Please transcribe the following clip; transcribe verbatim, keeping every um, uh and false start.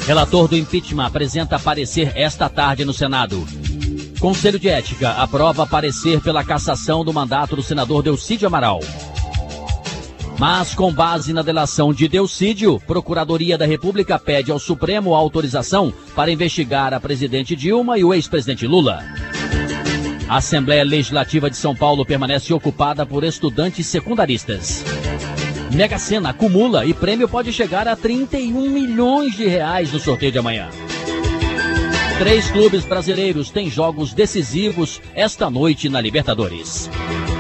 Relator do impeachment apresenta parecer esta tarde no Senado. Conselho de Ética aprova parecer pela cassação do mandato do senador Delcídio Amaral. Mas, com base na delação de Delcídio, Procuradoria da República pede ao Supremo autorização para investigar a presidente Dilma e o ex-presidente Lula. A Assembleia Legislativa de São Paulo permanece ocupada por estudantes secundaristas. Mega Sena acumula e prêmio pode chegar a trinta e um milhões de reais no sorteio de amanhã. Três clubes brasileiros têm jogos decisivos esta noite na Libertadores.